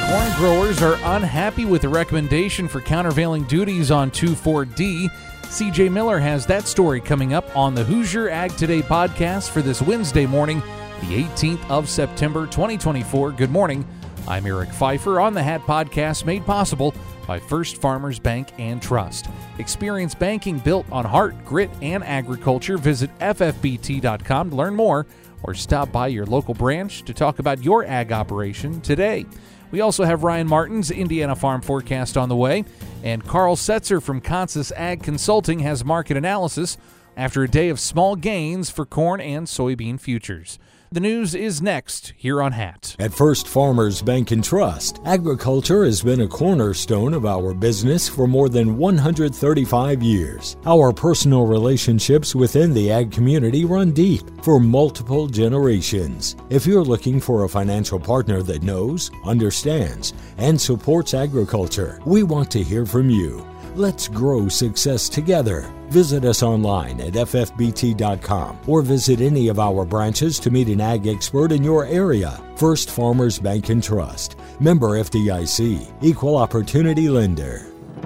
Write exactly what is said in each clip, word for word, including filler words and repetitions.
Corn growers are unhappy with the recommendation for countervailing duties on two four D. C J Miller has that story coming up on the Hoosier Ag Today podcast for this Wednesday morning, the eighteenth of September, twenty twenty-four. Good morning. I'm Eric Pfeiffer on the Hat Podcast, made possible by First Farmers Bank and Trust. Experience banking built on heart, grit, and agriculture. Visit F F B T dot com to learn more or stop by your local branch to talk about your ag operation today. We also have Ryan Martin's Indiana Farm Forecast on the way, and Carl Setzer from Consus Ag Consulting has market analysis after a day of small gains for corn and soybean futures. The news is next here on Hat. At First Farmers Bank and Trust, agriculture has been a cornerstone of our business for more than one hundred thirty-five years. Our personal relationships within the ag community run deep for multiple generations. If you're looking for a financial partner that knows, understands, and supports agriculture, we want to hear from you. Let's grow success together. Visit us online at F F B T dot com or visit any of our branches to meet an ag expert in your area. First Farmers Bank and Trust. Member F D I C. Equal Opportunity Lender.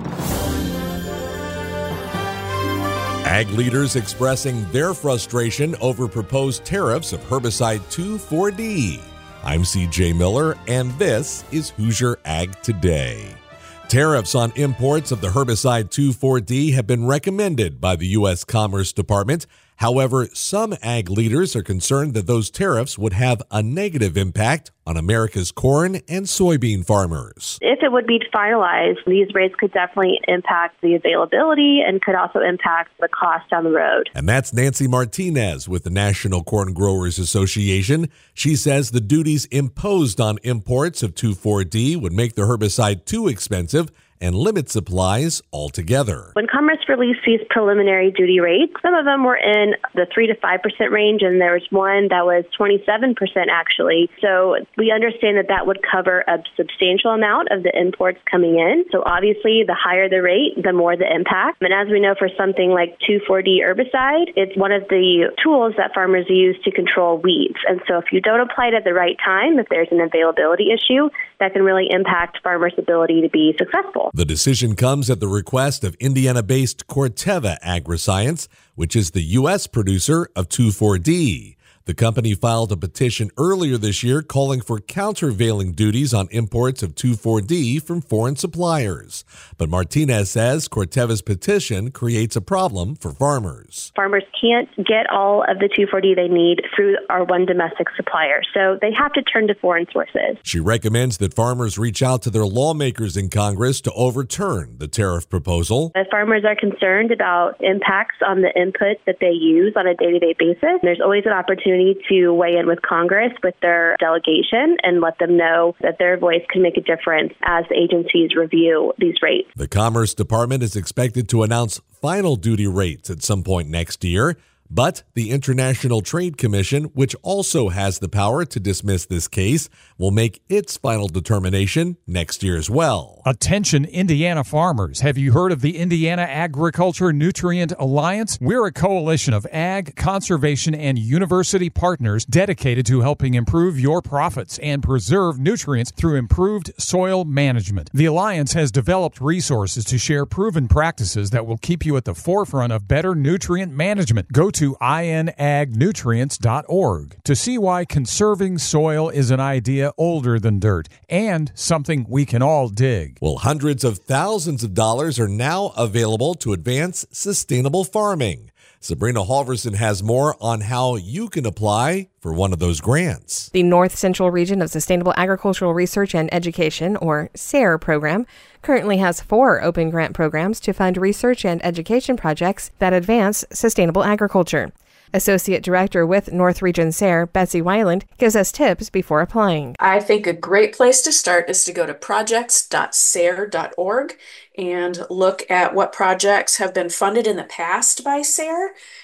Ag leaders expressing their frustration over proposed tariffs of herbicide two four D. I'm C J Miller, and this is Hoosier Ag Today. Tariffs on imports of the herbicide two four D have been recommended by the U S Commerce Department. However, some ag leaders are concerned that those tariffs would have a negative impact on America's corn and soybean farmers. If it would be finalized, these rates could definitely impact the availability and could also impact the cost down the road. And that's Nancy Martinez with the National Corn Growers Association. She says the duties imposed on imports of two four D would make the herbicide too expensive and limit supplies altogether. When Commerce released these preliminary duty rates, some of them were in the three to five percent range, and there was one that was twenty-seven percent actually. So we understand that that would cover a substantial amount of the imports coming in. So obviously, the higher the rate, the more the impact. And as we know, for something like two four D herbicide, it's one of the tools that farmers use to control weeds. And so if you don't apply it at the right time, if there's an availability issue, that can really impact farmers' ability to be successful. The decision comes at the request of Indiana-based Corteva Agriscience, which is the U S producer of two four D. The company filed a petition earlier this year calling for countervailing duties on imports of two four D from foreign suppliers. But Martinez says Corteva's petition creates a problem for farmers. Farmers can't get all of the two four D they need through our one domestic supplier, so they have to turn to foreign sources. She recommends that farmers reach out to their lawmakers in Congress to overturn the tariff proposal. If farmers are concerned about impacts on the input that they use on a day-to-day basis, there's always an opportunity to weigh in with Congress with their delegation and let them know that their voice can make a difference as the agencies review these rates. The Commerce Department is expected to announce final duty rates at some point next year. But the International Trade Commission, which also has the power to dismiss this case, will make its final determination next year as well. Attention, Indiana farmers. Have you heard of the Indiana Agriculture Nutrient Alliance? We're a coalition of ag, conservation, and university partners dedicated to helping improve your profits and preserve nutrients through improved soil management. The Alliance has developed resources to share proven practices that will keep you at the forefront of better nutrient management. Go to to I N ag nutrients dot org to see why conserving soil is an idea older than dirt and something we can all dig. Well, hundreds of thousands of dollars are now available to advance sustainable farming. Sabrina Halverson has more on how you can apply for one of those grants. The North Central Region of Sustainable Agricultural Research and Education, or SARE program, currently has four open grant programs to fund research and education projects that advance sustainable agriculture. Associate Director with North Region SARE, Betsy Weiland, gives us tips before applying. I think a great place to start is to go to projects dot sare dot org and look at what projects have been funded in the past by SARE.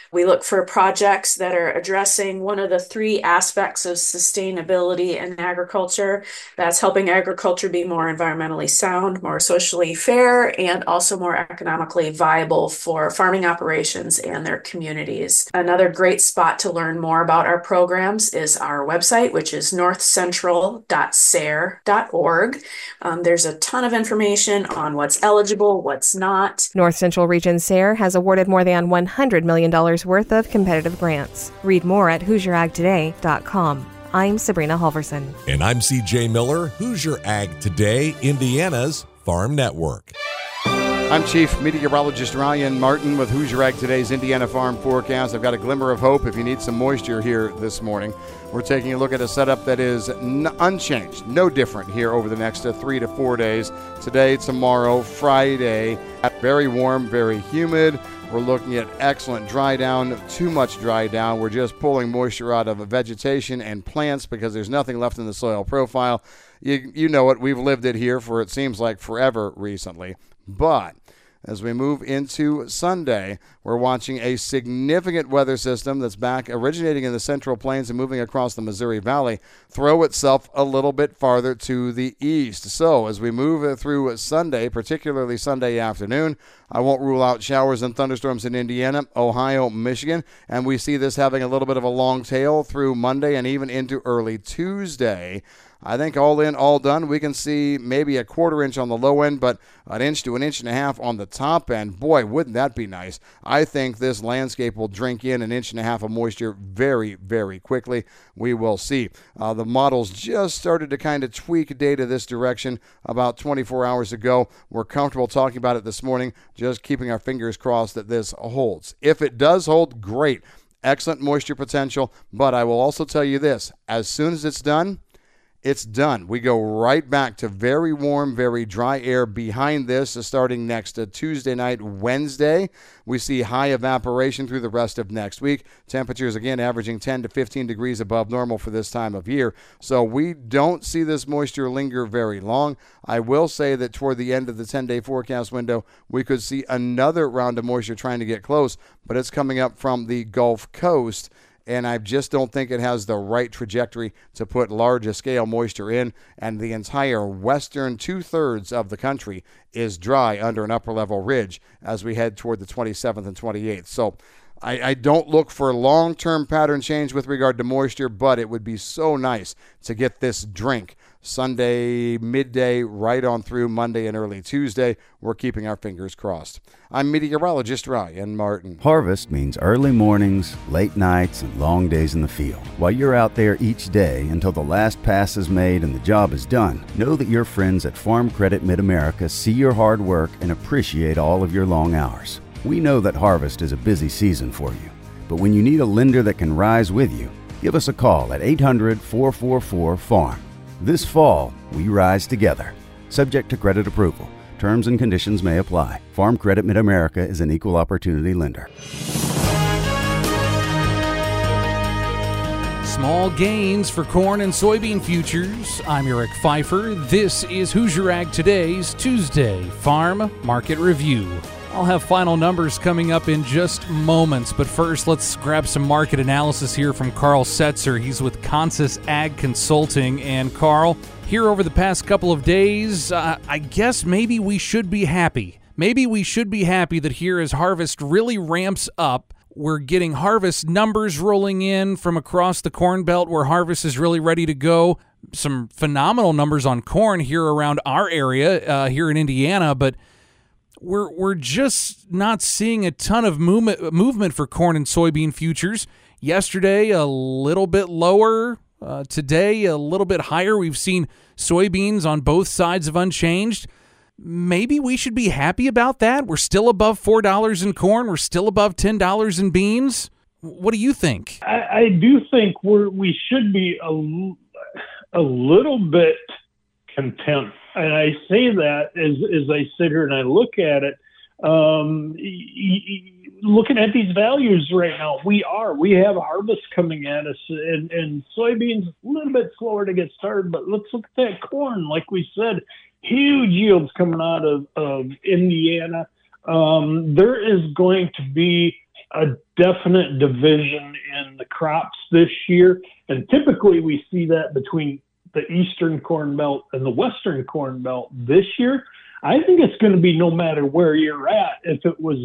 We look for projects that are addressing one of the three aspects of sustainability in agriculture. That's helping agriculture be more environmentally sound, more socially fair, and also more economically viable for farming operations and their communities. Another great spot to learn more about our programs is our website, which is north central dot s a r e dot org. Um, there's a ton of information on what's eligible, what's not. North Central Region S A R E has awarded more than one hundred million dollars worth of competitive grants. Read more at hoosier ag today dot com. I'm Sabrina Halverson. And I'm C J Miller, Hoosier Ag Today, Indiana's Farm Network. I'm Chief Meteorologist Ryan Martin with Hoosier Ag Today's Indiana Farm Forecast. I've got a glimmer of hope if you need some moisture here this morning. We're taking a look at a setup that is n- unchanged, no different here over the next uh, three to four days. Today, tomorrow, Friday, very warm, very humid. We're looking at excellent dry down, too much dry down. We're just pulling moisture out of vegetation and plants because there's nothing left in the soil profile. You, you know it. We've lived it here for, it seems like, forever recently. But as we move into Sunday, we're watching a significant weather system that's back originating in the Central Plains and moving across the Missouri Valley throw itself a little bit farther to the east. So as we move through Sunday, particularly Sunday afternoon, I won't rule out showers and thunderstorms in Indiana, Ohio, Michigan, and we see this having a little bit of a long tail through Monday and even into early Tuesday. I think all in, all done, we can see maybe a quarter inch on the low end, but an inch to an inch and a half on the top end. Boy, wouldn't that be nice. I think this landscape will drink in an inch and a half of moisture very, very quickly. We will see. Uh, the models just started to kind of tweak data this direction about twenty-four hours ago. We're comfortable talking about it this morning, just keeping our fingers crossed that this holds. If it does hold, great. Excellent moisture potential, but I will also tell you this. As soon as it's done, it's done. We go right back to very warm, very dry air behind this uh, starting next uh, Tuesday night, Wednesday. We see high evaporation through the rest of next week. Temperatures, again, averaging ten to fifteen degrees above normal for this time of year. So we don't see this moisture linger very long. I will say that toward the end of the ten-day forecast window, we could see another round of moisture trying to get close, but it's coming up from the Gulf Coast. And I just don't think it has the right trajectory to put large-scale moisture in, and the entire western two-thirds of the country is dry under an upper-level ridge as we head toward the twenty-seventh and twenty-eighth. So I, I don't look for long-term pattern change with regard to moisture, but it would be so nice to get this drink Sunday, midday, right on through Monday and early Tuesday. We're keeping our fingers crossed. I'm meteorologist Ryan Martin. Harvest means early mornings, late nights, and long days in the field. While you're out there each day until the last pass is made and the job is done, know that your friends at Farm Credit Mid-America see your hard work and appreciate all of your long hours. We know that harvest is a busy season for you, but when you need a lender that can rise with you, give us a call at eight hundred, four four four, farm. This fall, we rise together. Subject to credit approval. Terms and conditions may apply. Farm Credit Mid-America is an equal opportunity lender. Small gains for corn and soybean futures. I'm Eric Pfeiffer. This is Hoosier Ag Today's Tuesday Farm Market Review. I'll have final numbers coming up in just moments, but first let's grab some market analysis here from Carl Setzer. He's with Consus Ag Consulting. And Carl, here over the past couple of days, uh, I guess maybe we should be happy. Maybe we should be happy that here as harvest really ramps up, we're getting harvest numbers rolling in from across the Corn Belt where harvest is really ready to go. Some phenomenal numbers on corn here around our area, uh, here in Indiana, but We're we're just not seeing a ton of movement movement for corn and soybean futures. Yesterday, a little bit lower. Uh, today, a little bit higher. We've seen soybeans on both sides of unchanged. Maybe we should be happy about that. We're still above four dollars in corn. We're still above ten dollars in beans. What do you think? I, I do think we're we should be a, a little bit content. And I say that as, as I sit here and I look at it, um, y- y- looking at these values right now, we are. We have harvest coming at us, and, and soybeans a little bit slower to get started. But let's look at that corn. Like we said, huge yields coming out of, of Indiana. Um, there is going to be a definite division in the crops this year. And typically we see that between the Eastern Corn Belt and the Western Corn Belt. This year, I think it's going to be no matter where you're at, if it was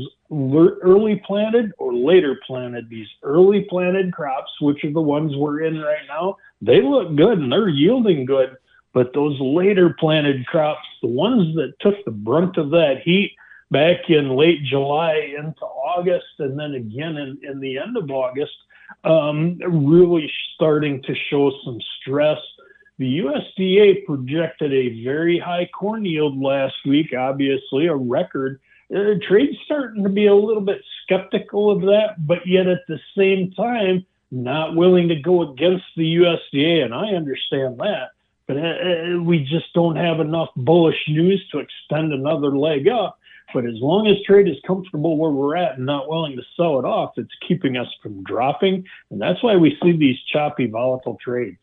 early planted or later planted. These early planted crops, which are the ones we're in right now, they look good and they're yielding good. But those later planted crops, the ones that took the brunt of that heat back in late July into August, and then again in, in the end of August, um, really starting to show some stress. The U S D A projected a very high corn yield last week, obviously a record. Uh, trade's starting to be a little bit skeptical of that, but yet at the same time, not willing to go against the U S D A, and I understand that. But uh, we just don't have enough bullish news to extend another leg up. But as long as trade is comfortable where we're at and not willing to sell it off, it's keeping us from dropping. And that's why we see these choppy, volatile trades.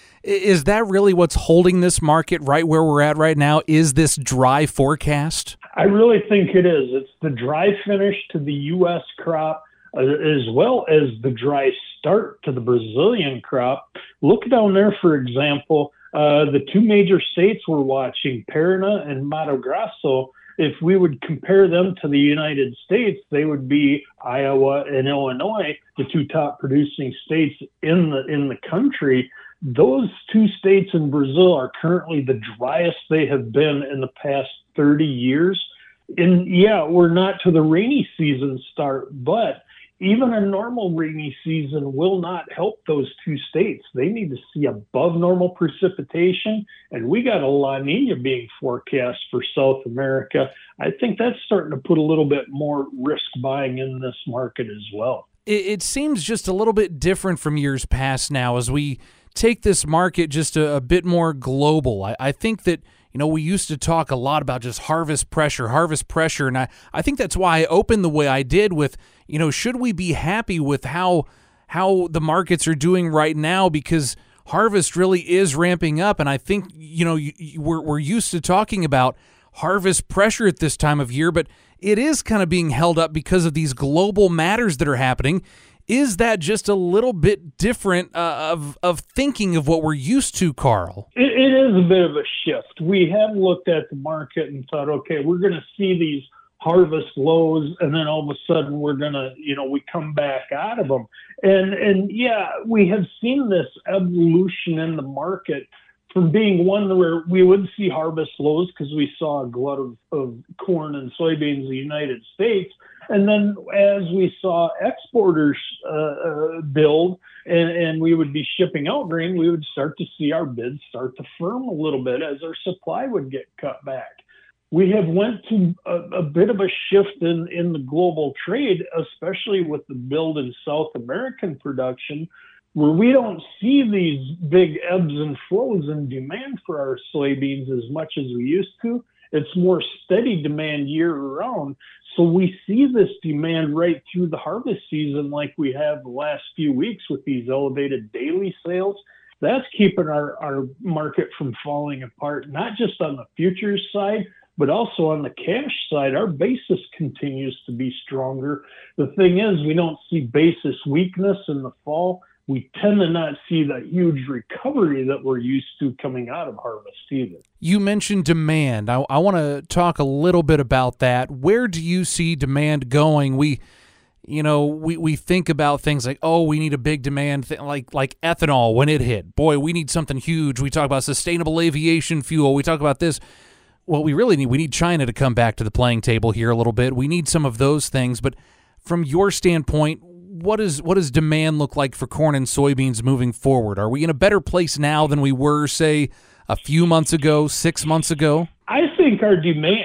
Is that really what's holding this market right where we're at right now? Is this dry forecast? I really think it is. It's the dry finish to the U S crop, uh, as well as the dry start to the Brazilian crop. Look down there, for example, uh, the two major states we're watching, Paraná and Mato Grosso. If we would compare them to the United States, they would be Iowa and Illinois, the two top producing states in the in the country. Those two states in Brazil are currently the driest they have been in the past thirty years. And yeah, we're not to the rainy season start, but even a normal rainy season will not help those two states. They need to see above normal precipitation, and we got a La Nina being forecast for South America. I think that's starting to put a little bit more risk buying in this market as well. It, it seems just a little bit different from years past now as we take this market just a, a bit more global. I, I think that, you know, we used to talk a lot about just harvest pressure, harvest pressure, and I, I think that's why I opened the way I did with, you know, should we be happy with how how the markets are doing right now, because harvest really is ramping up, and I think, you know, you, you, we're, we're used to talking about harvest pressure at this time of year, but it is kind of being held up because of these global matters that are happening. Is that just a little bit different uh, of of thinking of what we're used to, Carl? It, it is a bit of a shift. We have looked at the market and thought, okay, we're going to see these harvest lows, and then all of a sudden we're going to, you know, we come back out of them. And, and yeah, we have seen this evolution in the market from being one where we would see harvest lows because we saw a glut of, of corn and soybeans in the United States. And then as we saw exporters uh, uh, build and, and we would be shipping out grain, we would start to see our bids start to firm a little bit as our supply would get cut back. We have went to a, a bit of a shift in, in the global trade, especially with the build in South American production, where we don't see these big ebbs and flows in demand for our soybeans as much as we used to. It's more steady demand year round. So we see this demand right through the harvest season like we have the last few weeks with these elevated daily sales. That's keeping our, our market from falling apart, not just on the futures side, but also on the cash side. Our basis continues to be stronger. The thing is, we don't see basis weakness in the fall. We tend to not see the huge recovery that we're used to coming out of harvest either. You mentioned demand. I, I want to talk a little bit about that. Where do you see demand going? We, you know, we, we think about things like, oh, we need a big demand, th- like like ethanol when it hit. Boy, we need something huge. We talk about sustainable aviation fuel. We talk about this. Well, we really need, we need China to come back to the playing table here a little bit. We need some of those things. But from your standpoint, what is what does demand look like for corn and soybeans moving forward? Are we in a better place now than we were, say, a few months ago, six months ago? I think our demand,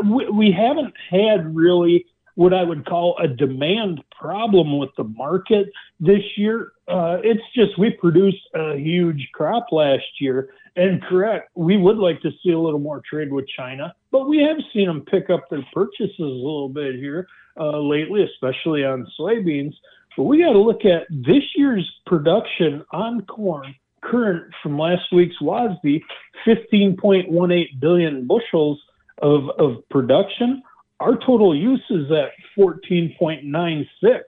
we haven't had really what I would call a demand problem with the market this year. Uh, it's just we produced a huge crop last year. And correct, we would like to see a little more trade with China, but we have seen them pick up their purchases a little bit here uh, lately, especially on soybeans. But we got to look at this year's production on corn, current from last week's W A S D, fifteen point one eight billion bushels of, of production. Our total use is at fourteen point nine six.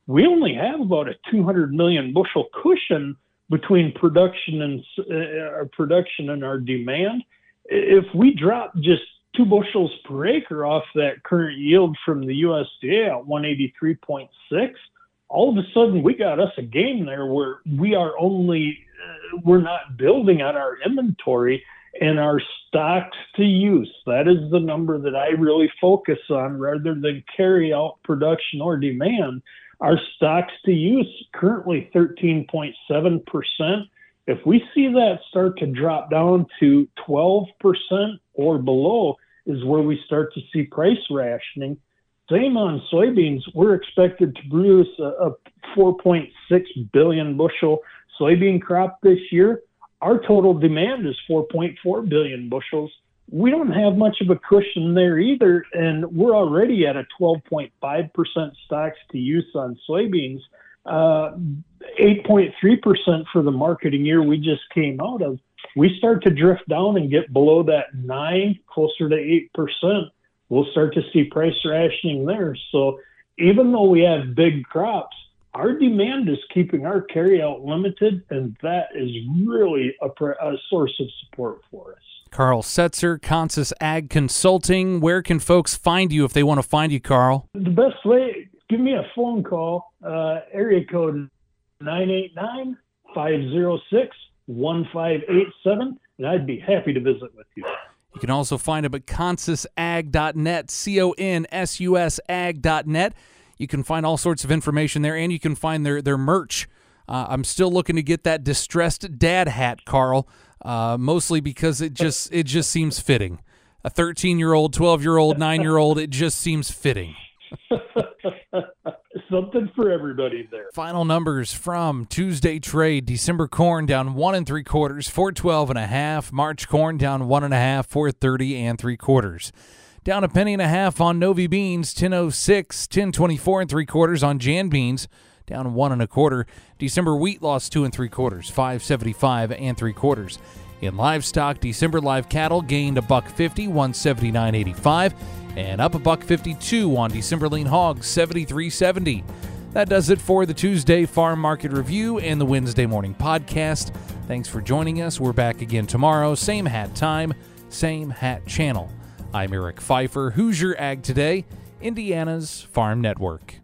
we only have about a two hundred million bushel cushion between production and uh, our production and our demand. If we drop just two bushels per acre off that current yield from the U S D A at one eighty-three point six, all of a sudden we got us a game there where we are only, uh, we're not building on our inventory and our stocks to use. That is the number that I really focus on rather than carry out production or demand. Our stocks to use currently thirteen point seven percent. If we see that start to drop down to twelve percent or below is where we start to see price rationing. Same on soybeans. We're expected to produce a, a four point six billion bushel soybean crop this year. Our total demand is four point four billion bushels. We don't have much of a cushion there either, and we're already at a twelve point five percent stocks to use on soybeans. Uh, eight point three percent for the marketing year we just came out of. We start to drift down and get below that nine, closer to eight percent. We'll start to see price rationing there. So even though we have big crops, our demand is keeping our carryout limited, and that is really a, a source of support for us. Carl Setzer, Consus Ag Consulting. Where can folks find you if they want to find you, Carl? The best way, give me a phone call, uh, area code nine eight nine, five oh six, one five eight seven, and I'd be happy to visit with you. You can also find them at consus ag dot net, C O N S U S ag dot net. You can find all sorts of information there, and you can find their, their merch. Uh, I'm still looking to get that distressed dad hat, Carl, uh, mostly because it just it just seems fitting. A thirteen-year-old, twelve-year-old, nine-year-old, it just seems fitting. Something for everybody there. Final numbers from Tuesday trade. December corn down one and three quarters, four twelve and a half. March corn down one and a half, four thirty and three quarters. Down a penny and a half on Novi beans, ten oh six, ten twenty-four and three quarters on Jan beans. Down one and a quarter. December wheat lost two and three quarters, five seventy-five and three quarters. In livestock, December live cattle gained a buck fifty, one seventy-nine eighty-five, and up a buck fifty-two on December lean hogs, seventy-three seventy. That does it for the Tuesday Farm Market Review and the Wednesday Morning Podcast. Thanks for joining us. We're back again tomorrow, same hat time, same hat channel. I'm Eric Pfeiffer, Hoosier Ag Today, Indiana's Farm Network.